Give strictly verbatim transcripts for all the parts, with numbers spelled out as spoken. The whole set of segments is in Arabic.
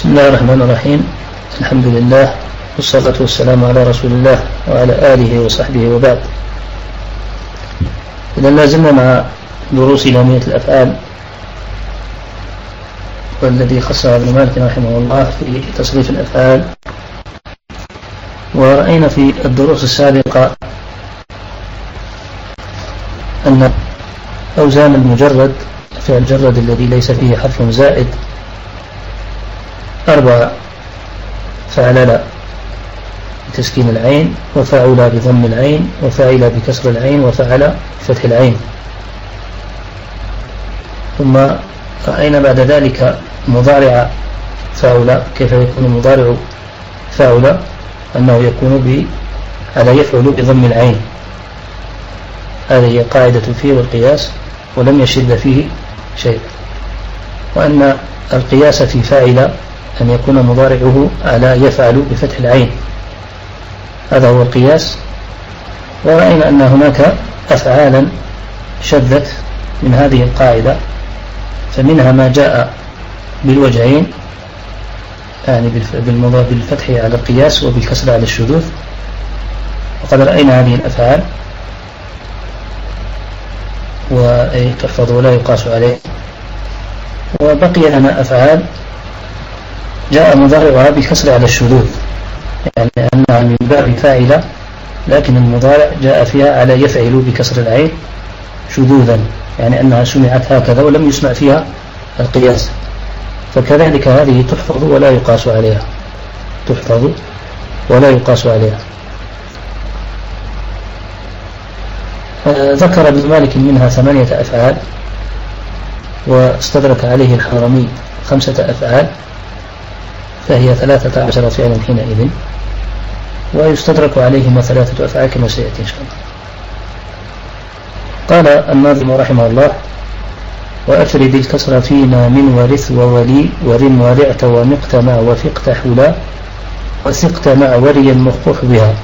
بسم الله الرحمن الرحيم. الحمد لله والصلاة والسلام على رسول الله وعلى آله وصحبه وبعد. إذا لازلنا مع دروس لامية الأفعال والذي خصها ابن مالك رحمه الله في تصريف الأفعال. ورأينا في الدروس السابقة أن أوزان المجرد فعل الجرد الذي ليس فيه حرف زائد أربعة: فعلل بتسكين العين، وفعل بضم العين، وفعل بكسر العين، وفعل بفتح العين. ثم رأينا بعد ذلك مضارع فعل، كيف يكون مضارع فعل، أنه يكون ب على يفعل بضم العين. هذه هي قاعدة فيه والقياس، ولم يشد فيه شيء. وأن القياس في فاعل أن يكون مضارعه على يفعل بفتح العين، هذا هو القياس. ورأينا أن هناك أفعالا شذت من هذه القاعدة، فمنها ما جاء بالوجهين، يعني بالفتح على القياس وبالكسر على الشذوذ، وقد رأينا هذه الأفعال وتحفظ ولا يقاس عليه. وبقي لنا أفعال جاء مضارعها بالكسر على الشذوذ، يعني أنها من باب فاعلة لكن المضارع جاء فيها على يفعل بكسر العين شذوذا، يعني أنها سمعت هكذا ولم يسمع فيها القياس. فكذلك هذه تحفظ ولا يقاس عليها، تحفظ ولا يقاس عليها. ذكر ابن مالك منها ثمانية أفعال، واستدرك عليه الحرمي خمسة أفعال، فهي ثلاثة عشر فعلا حينئذ، ويستدرك عليهما ثلاثة أفعال كما سيأتي إن شاء الله. قال الناظم رحمه الله: وأفرد الكسر فيما من ورث وولي ورم ورعت ومقت مع وفقت حلا وثقت مع وري مخفوف بها.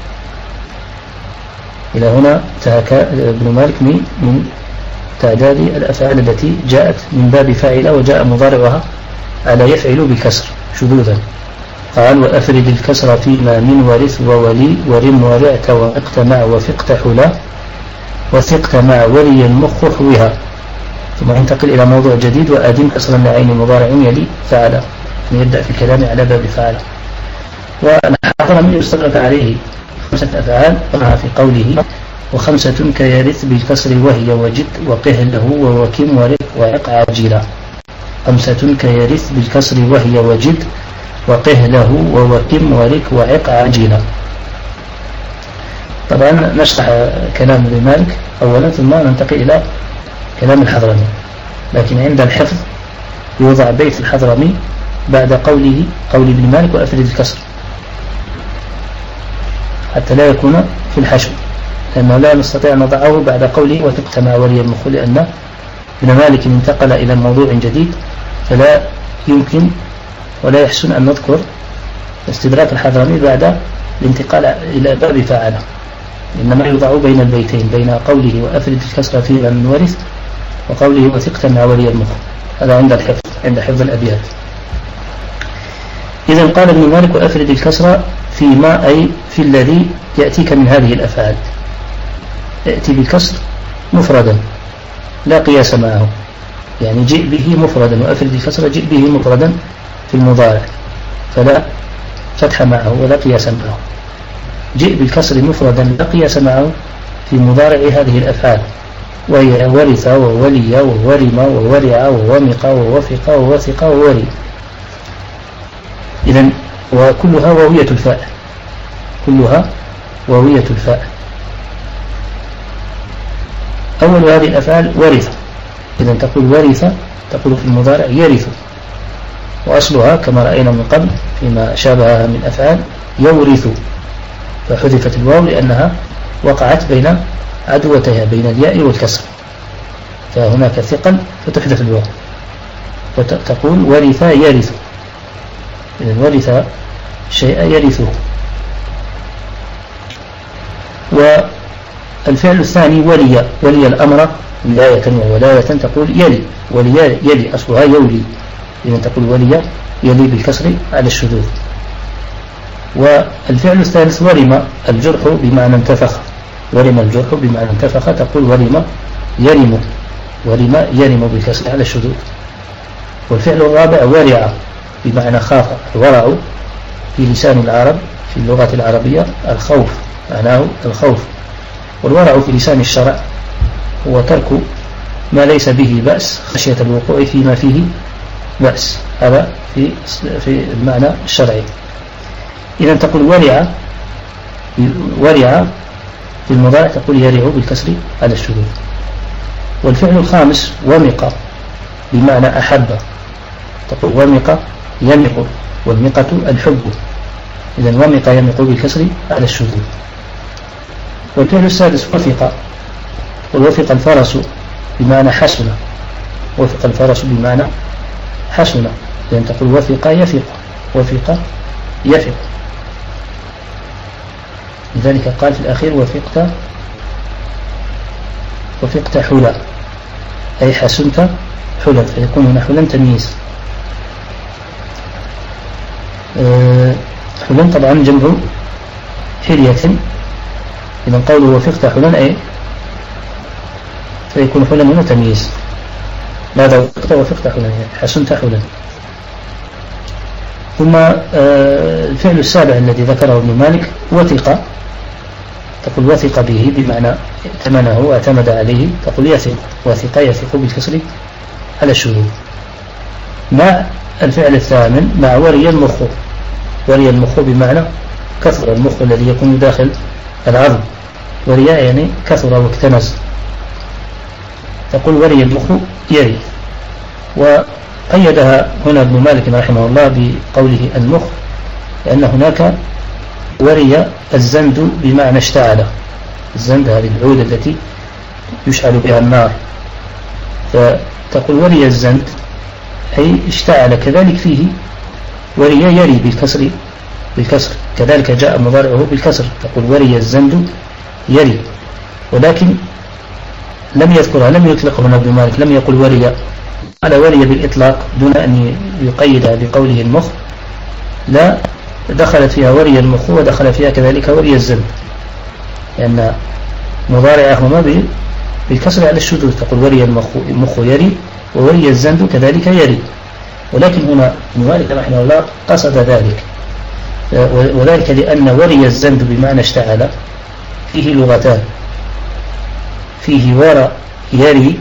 إلى هنا انتهى ابن مالك من تعداد الأفعال التي جاءت من باب فاعلة وجاء مضارعها على يفعل بكسر شذوذا. قال: وأفرد الكسر فيما من ورث وولي ورم ورعت ومقت مع وفقت حلا وثقت مع وري مخفوف بها. ثم ينتقل إلى موضوع جديد: وأدم كسرا لعين مضارع يلي فعل، يبدأ في الكلام على باب فعل. والحرمي يستدرك عليه خمسة أفعال ومع في قوله: وخمسة كيرث بالكسر وهي وجد وقه له ووكم ورث وعق عاجلا. خمسة كيرث بالكسر وهي وجد وقه له ووكم ورث وعق عاجلا. طبعا نشرح كلام ابن مالك أولا ثم ننتقل إلى كلام الحضرمي، لكن عند الحفظ يوضع بيت الحضرمي بعد قوله قول ابن مالك وأفرد الكسر، حتى لا يكون في الحشو، لأنه لا نستطيع أن نضعه بعد قوله وثقت مع ولي المخول، لأن ابن مالك انتقل إلى موضوع جديد، فلا يمكن ولا يحسن أن نذكر استدراك الحضرمي بعد الانتقال إلى باب فاعل، إنما يوضع بين البيتين، بين قوله وأفرد الكسر فيما من ورث وقوله وثقت مع ولي المخول. هذا عند الحفظ، عند حفظ الأبيات. إذن قال ابن مالك: وأفرد الكسر فيما، أي في الذي يأتيك من هذه الأفعال. يأتي بالكسر مفردا لا قياس معه، يعني جئ به مفردا، وأفرد الكسر جئ به مفردا في المضارع، فلا فتح معه ولا قياس معه. جئ بالكسر مفردا لا قياس معه في مضارع هذه الأفعال، وهي ورث وولي وورم وورع وومق ووفق ووثق ووري. إذن وكلها واوية الفاء، كلها واوية الفاء. أول هذه الأفعال ورث، إذن تقول ورث، تقول في المضارع يرث، وأصلها كما رأينا من قبل فيما شابهها من أفعال يورث، فحذفت الواو لأنها وقعت بين عدوتها بين الياء والكسر، فهناك ثقل فتحذف الواو وتقول ورث يرث. إذن ورث شيء يرثه. والفعل الثاني ولي، ولي الأمر ولاية وولاية، تقول يلي، ولي يلي أصلها يولي، إذا تقول ولي يلي بالكسر على الشذوذ. والفعل الثالث ورم الجرح بمعنى انتفخ، ورم الجرح بمعنى انتفخ تقول ورم يرم، ورم يرم بالكسر على الشذوذ. والفعل الرابع ورع بمعنى خاف، الورع في لسان العرب في اللغة العربية الخوف، معناه الخوف. والورع في لسان الشرع هو ترك ما ليس به بأس خشية الوقوع فيما فيه بأس، هذا في في المعنى الشرعي. إذا تقول ورع، ورع في المضارع تقول يرع بالكسر على الشذوذ. والفعل الخامس ومق بمعنى أحب، تقول ومق يمق، والمقة الحب، إذا ومق يمق بالكسر على الشذوذ. والفعل السادس وفق، ووفق الفرس بمعنى حسن، وفق الفرس بمعنى حسن، لأن تقول وفق يفق، وفق يفق. لذلك قال في الأخير وفقت وفقت حلا، أي حسنت حلا، فيكون هنا حلا تمييز. أه حلا طبعا جمع حلية، إذا قوله وفقت حلا أي فيكون حلا هنا تمييز، ماذا وفقت وفقت حلا حسنت حلا. ثم الفعل السابع الذي ذكره ابن مالك وثق، تقول وثق به بمعنى ائتمنه واعتمد عليه، تقول يثق، وثق يثق بالكسر على الشذوذ. مع الفعل الثامن مع وري المخ، وري المخ بمعنى كثر، المخ الذي يكون داخل العظم، وري يعني كثر واكتنز، تقول وري المخ يري. وقيدها هنا ابن مالك رحمه الله بقوله المخ، لأن هناك وري الزند بمعنى اشتعل، الزند هذه العود التي يشعل بها النار، فتقول وري الزند أي اشتعل. كذلك فيه وري يري بالكسر، بالكسر كذلك جاء مضارعه بالكسر، تقول وري الزند يري. ولكن لم يذكرها، لم يطلقه هنا ابن مالك، لم يقل وري، على وري بالإطلاق دون أن يقيدها بقوله المخ، لا، دخلت فيها وري المخ ودخل فيها كذلك وري الزند، لأن مضارعهما بالكسر على الشذوذ، تقول وري المخ يري ووري الزند كذلك يري. ولكن هنا ابن مالك رحمه الله قصد ذلك، وذلك لأن وري الزند بمعنى اشتعل فيه لغتان، فيه ورى يري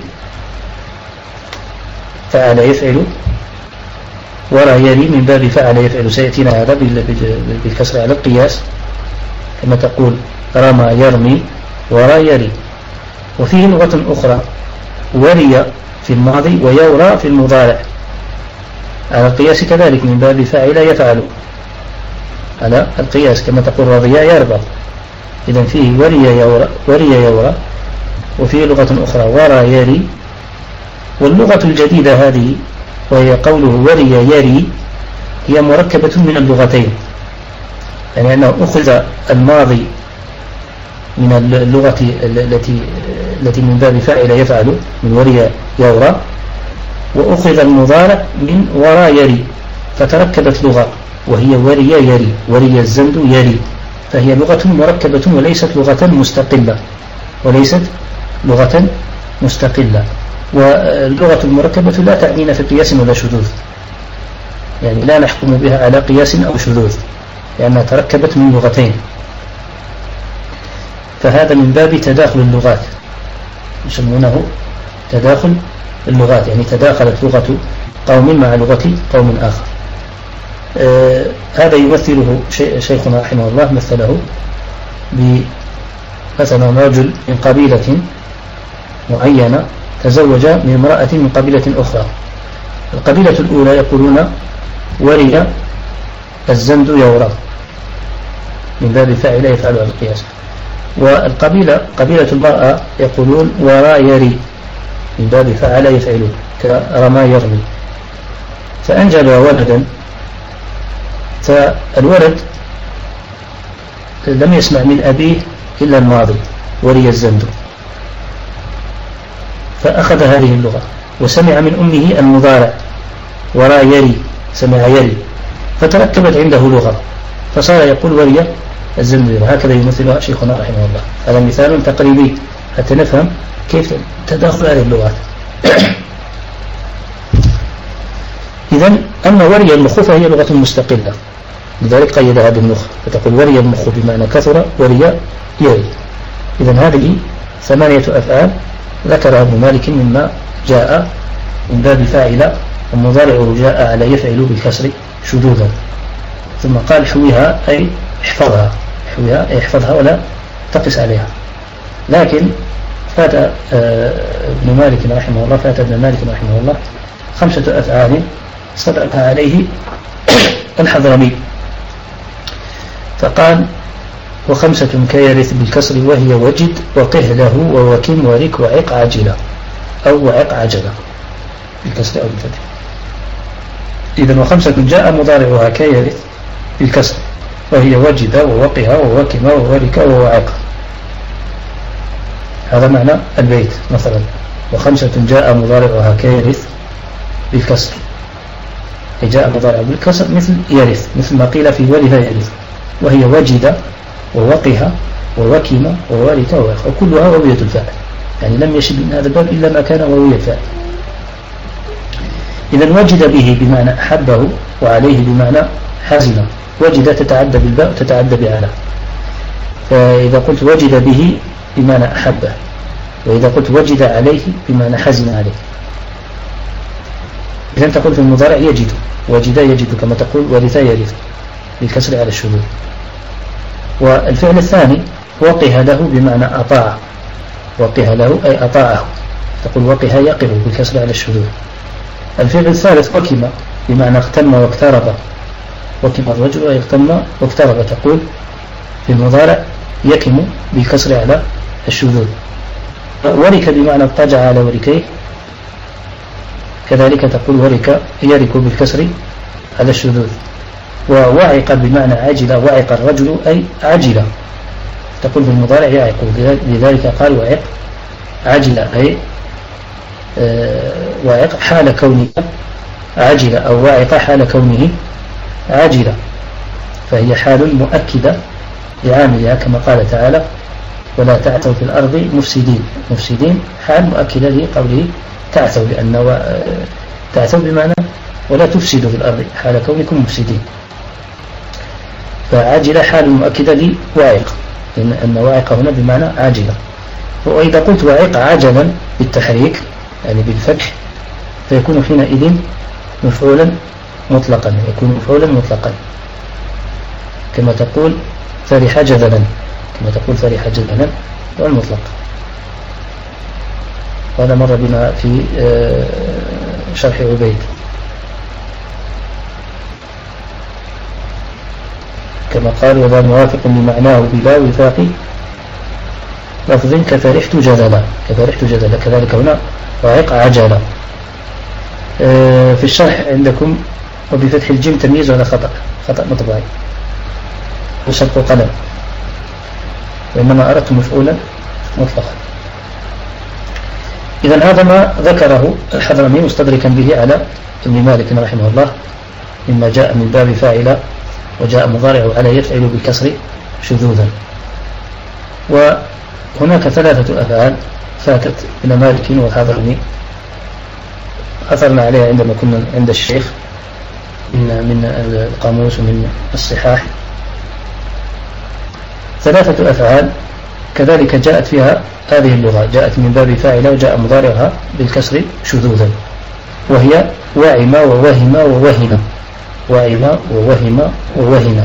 فعل يفعل، ورى يري من باب فعل يفعل، سيأتينا هذا بالكسر على القياس، كما تقول رمى يرمي ورى يري. وفيه لغة أخرى وري في الماضي ويورى في المضارع، على القياس كذلك من باب فعل يفعل، على القياس كما تقول رضي يربى. إذن فيه وري يورى، وري يورى. وفيه لغة أخرى ورى يري. واللغة الجديدة هذه وهي قوله وري يري هي مركبة من اللغتين، يعني أنه أخذ الماضي من اللغة التي التي من باب فاعل يفعل من وري يورى، وأخذ المضارع من ورى يري، فتركبت لغة وهي وري يري، وري الزند يري، فهي لغة مركبة وليست لغة مستقلة، وليست لغة مستقلة. واللغة المركبة لا تعنينا في قياس ولا شذوذ، يعني لا نحكم بها على قياس أو شذوذ، لأنها تركبت من لغتين، فهذا من باب تداخل اللغات، يسمونه تداخل اللغات، يعني تداخلت لغة قوم مع لغة قوم آخر. آه هذا يمثله شيخنا رحمه الله، مثله بمثلا رجل من قبيلة معينة تزوج من امرأة من قبيلة أخرى. القبيلة الأولى يقولون وري الزند يورى من باب فاعل يفعل على القياس، والقبيلة قبيلة المرأة يقولون ورى يري من باب فعل يفعل كرمى يرمي. فأنجب ولدا، فالولد لم يسمع من أبيه إلا الماضي وري الزند، فأخذ هذه اللغة، وسمع من أمه المضارع ورا يري سمع يري، فتركبت عنده لغة فصار يقول وري الزنجبيل. هكذا يمثلها شيخنا رحمه الله. هذا مثال تقريبي حتى نفهم كيف تداخل هذه اللغات. إذن أما وري المخ فهي لغة مستقلة، لذلك قيدها بالمخ، فتقول وري المخ بمعنى كثر، وري يري. إذن هذه ثمانية أفعال ذكرها ابن مالك مما جاء من باب فاعل، ومضارعه جاء على يفعل بالكسر شذوذا. ثم قال حويها أي احفظها، حويها أي احفظها ولا تقس عليها. لكن فات ابن مالك رحمه الله فات ابن مالك رحمه الله خمسة أفعال صدقها عليه الحضرمي، فقال وخمسة كيرث بالكسر وهي وجد وقه له ووكم ورك وعق عجلة أو وعق عجلة بالكسر أو بالفتح. إذن وخمسة جاء مضارعها كيرث بالكسر وهي وجد ووقها ووكم وورك ووعق. هذا معنى البيت مثلا. وخمسة جاء مضارعها كيرث بالكسر، جاء مضارع بالكسر مثل يرث، مثل ما قيل في ولد يرث، وهي وجد ووقها ووكم وورك ووعق، وكلها ووية الفاعل، يعني لم يشد من هذا الباب إلا ما كان ووية الفاعل. إذن وجد به بمعنى أحبه، وعليه بمعنى حزن. وجد تتعدى بالباء وتتعدى بعلى، فإذا قلت وجد به بمعنى أحبه، وإذا قلت وجد عليه بمعنى حزن عليه. إذن تقول في المضارع يجد، وجد يجد، كما تقول ورث يرث بالكسر على الشذوذ. والفعل الثاني وقه له بمعنى أطاع، وقه له أي أطاعه، تقول وقه يقه بالكسر على الشذوذ. الفعل الثالث وكم بمعنى اغتم واقترب، وكم الرجل ويغتم واقترب، تقول في المضارع يكم بالكسر على الشذوذ. ورك بمعنى اضطجع على وركيه، كذلك تقول ورك يرك بالكسر على الشذوذ. ووعق بمعنى عجل، وعق الرجل أي عجل، تقول في المضارع يعق، لذلك قال وعق عجل أي وعق حال كونه عجل، أو وعق حال كونه عجل، فهي حال مؤكدة لعاملها، كما قال تعالى ولا تعثوا في الأرض مفسدين. مفسدين حال مؤكدة لقوله تعثوا، لأن تعثوا بمعنى ولا تفسدوا في الأرض حال كونكم مفسدين. فعاجلة حال مؤكدة لواعق، لأن أن واعق هنا بمعنى عاجلة. وإذا قلت واعق عجلا بالتحريك يعني بالفتح، فيكون حينئذ مفعولا مطلقا، يكون مفعولا مطلقا، كما تقول فرح جذلا، كما تقول فرح جذلا والمطلق. وهذا مر بنا في شرح عبيد. كما قال وذا موافق لمعناه بلا وفاق لفظ كفرحت جذلا، كفرحت جذلا، كذلك هنا وعق عجلا. في الشرح عندكم وبفتح الجيم تمييز ولا خطأ؟ خطأ مطبعي وشرط قلم، وإنما أردت مفعولا مطلقا. إذن هذا ما ذكره الحضرمي مستدركا به على ابن مالك رحمه الله مما جاء من باب فاعل وجاء مضارعه على يفعل بالكسر شذوذا. وهناك ثلاثة أفعال فاتت ابن مالك والحضرمي، أثرنا عليها عندما كنا عند الشيخ من من القاموس ومن الصحاح. ثلاثة أفعال كذلك جاءت فيها هذه اللغة، جاءت من باب فاعل وجاء مضارعها بالكسر شذوذا، وهي وعم ووهم ووهن. وعم ووهم ووهن.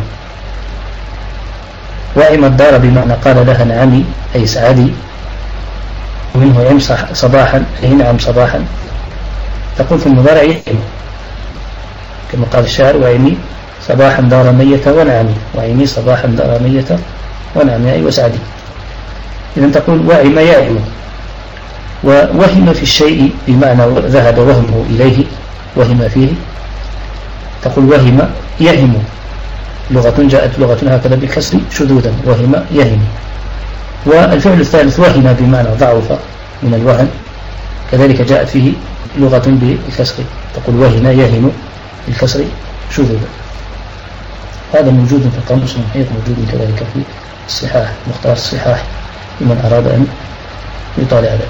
وعم الدار بمعنى قال لها نعمي أي سعدي، ومنه عم صباحا أي نعم صباحا، تقول في المضارع يعم، كما قال الشاعر وعمي صباحا دار ميت ونعمي، وعمي صباحا دار ميت ونعمي أي وسعدي. إذن تقول وعم يعم. ووهم في الشيء بمعنى ذهب وهمه إليه، وهم فيه، تقول وهم يهم. لغة جاءت لغة هكذا بالكسر شذوذا، وهم يهم. والفعل الثالث وهن بمعنى ضعف من الوهن، كذلك جاءت فيه لغة بالكسر، تقول وهن يهن بالكسر شذوذا. هذا موجود في القاموس المحيط، موجود كذلك في الصحاح، مختار الصحاح لمن أراد أن يطالع ذلك.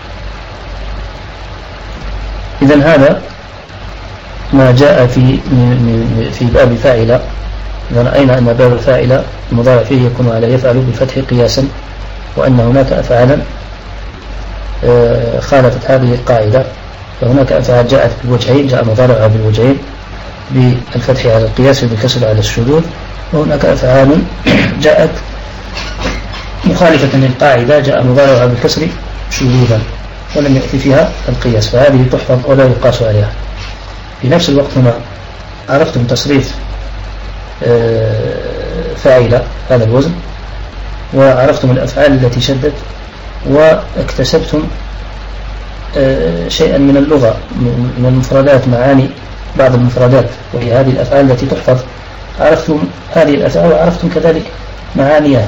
إذن هذا ما جاء في في باب فاعل. إذا رأينا أن باب الفاعل المضارع فيه يكون على يفعل بالفتح قياسا، وأن هناك أفعالا خالفت هذه القاعدة، فهناك أفعال جاءت بالوجهين، جاء مضارعها بالوجهين بالفتح على القياس وبالكسر على الشذوذ، وهناك أفعال جاءت مخالفة للقاعدة، جاء مضارعها بالكسر شذوذا ولم يأتي فيها القياس، فهذه تحفظ ولا يقاس عليها. في نفس الوقت هنا عرفتم تصريف فاعل هذا الوزن، وعرفتم الأفعال التي شدت، واكتسبتم شيئا من اللغة من المفردات، معاني بعض المفردات وهي هذه الأفعال التي تحفظ. عرفتم هذه الأفعال وعرفتم كذلك معانيها.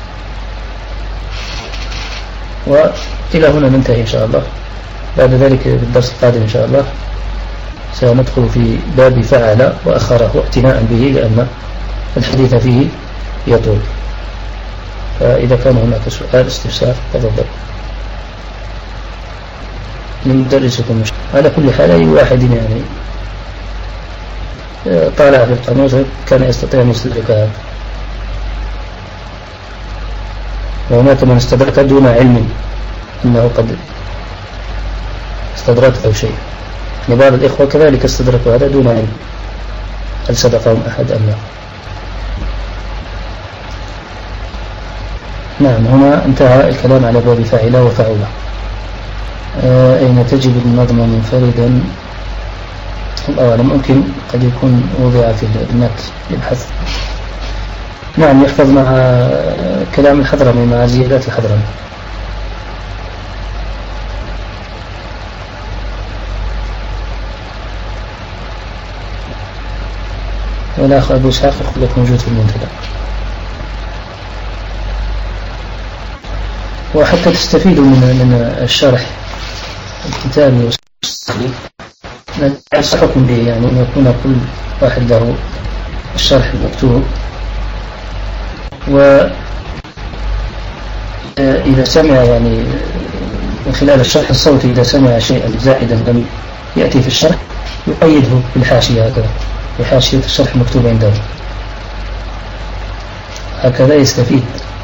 وإلى هنا ننتهي إن شاء الله. بعد ذلك بالدرس القادم إن شاء الله سندخل في باب فعل وأخره اعتناء به، لأن الحديث فيه يطول. فإذا كان هناك سؤال استفسار تفضل لمدرسكم. على كل حال أي واحد يعني طالع في القاموس كان يستطيع أن يستدرك هذا، وهناك من استدرك دون علم أنه قد استدرك أو شيء. بعض الإخوة كذلك استدركوا هذا دون علم هل صدقهم أحد أم لا. نعم، هنا انتهى الكلام على باب فاعلة وفعولة. آه أين تجد النظم منفردا؟ الله أعلم، ممكن قد يكون وضع في النت للبحث. نعم، يحفظ مع كلام الحضرمي مع زيادات الحضرمي. والأخ أبو إسحاق يقول لك موجود في المنتدى. وحتى تستفيدوا من من الشرح الكتابي والصحيح أنصحكم به، يعني أن يكون كل واحد له الشرح المكتوب، وإذا سمع يعني من خلال الشرح الصوتي إذا سمع شيئا زائدا لم يأتي في الشرح يقيده بالحاشية، هكذا بحاشية الشرح المكتوب عنده، هكذا يستفيد.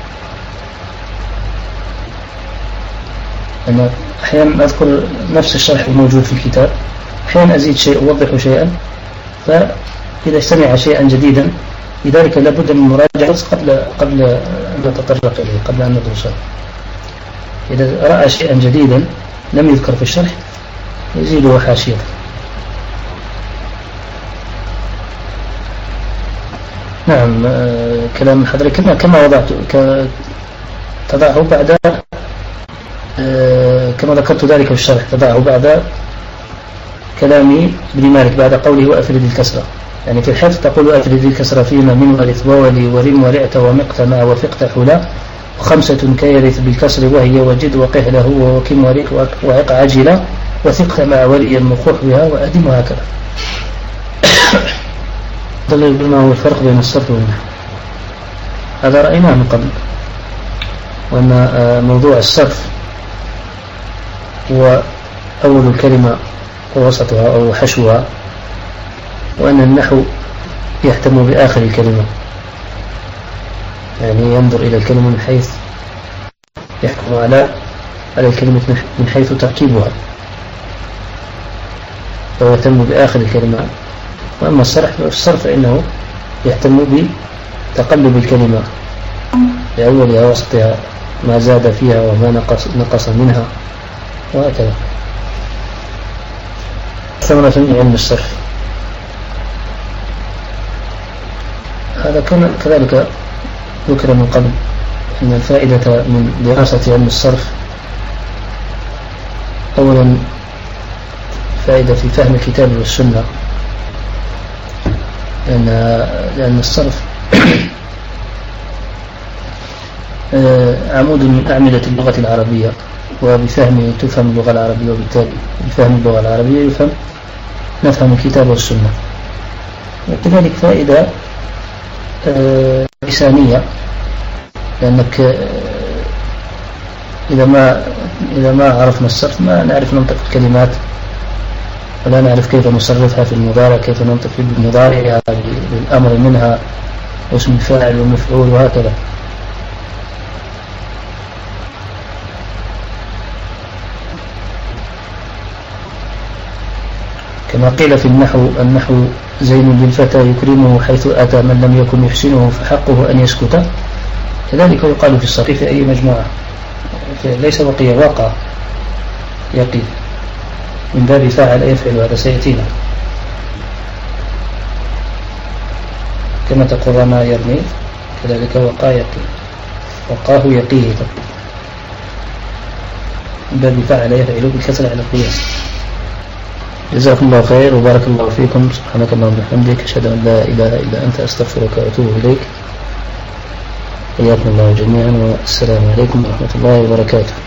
أنا أحيانا أذكر نفس الشرح الموجود في الكتاب، أحيانا أزيد شيء أوضح شيئا، فإذا استمع شيئا جديدا لذلك لابد من مراجعة قبل قبل أن نتطرق إليه، قبل أن ندرسه. إذا رأى شيئا جديدا لم يذكر في الشرح يزيده حاشية. نعم، كلام الحضري كما كما وضعت تضعه بعد كما ذكرت ذلك في الشرح، تضعه بعد كلام ابن مالك بعد قوله وأفرد الكسرة، يعني في الحفظ تقول وأفرد الكسرة فيما من ورث وولي ورم ورعت ومقت مع وفقت حلا، وخمسة كيرث بالكسر وهي وجد وقه له وكم ورث وعق عجلا وثقت مع ولي المخوح بها وأدم، وهكذا. ما هو الفرق بين الصرف والنحو؟ هذا رأيناه من قبل، وأن موضوع الصرف هو أول الكلمة ووسطها أو حشوها، وأن النحو يهتم بآخر الكلمة، يعني ينظر إلى الكلمة من حيث يحكم على على الكلمة من حيث تركيبها، ويهتم بآخر الكلمة. وأما الصرف الصرف فإنه يهتم بتقلب الكلمة لأولها وسطها، ما زاد فيها وما نقص, نقص منها، وهكذا. ثمرة من علم الصرف هذا كان كذلك ذكر من قبل، أن الفائدة من دراسة علم الصرف أولا فائدة في فهم الكتاب والسنة، لأن, لأن الصرف عمود من أعمدة اللغة العربية، وبفهمه تفهم اللغة العربية، وبالتالي بفهم اللغة العربية يفهم نفهم الكتاب والسنة. وكذلك فائدة لسانية، لأنك إذا ما إذا ما عرفنا الصرف ما نعرف ننطق الكلمات، ولا نعرف كيف نصرفها في المضارع، كيف ننطق بالمضارع بالأمر منها واسم الفاعل والمفعول وهكذا. كما قيل في النحو: النحو زين للفتى يكرمه حيث أتى، من لم يكن يحسنه فحقه أن يسكت. كذلك يقال في الصريف في أي مجموعة، ليس بقية، واقع يقي من باب فاعل يفعل، هذا سيأتينا. كما تقول رمى يرمي، كذلك وقع يقي، وقاه يقيه من باب فاعل يفعل بالكسر على القياس. جزاكم الله خير وبارك الله فيكم. سبحانك اللهم وبحمدك، أشهد أن لا إله إلا أنت، أستغفرك وأتوب إليك. حياكم الله جميعا، والسلام عليكم ورحمة الله وبركاته.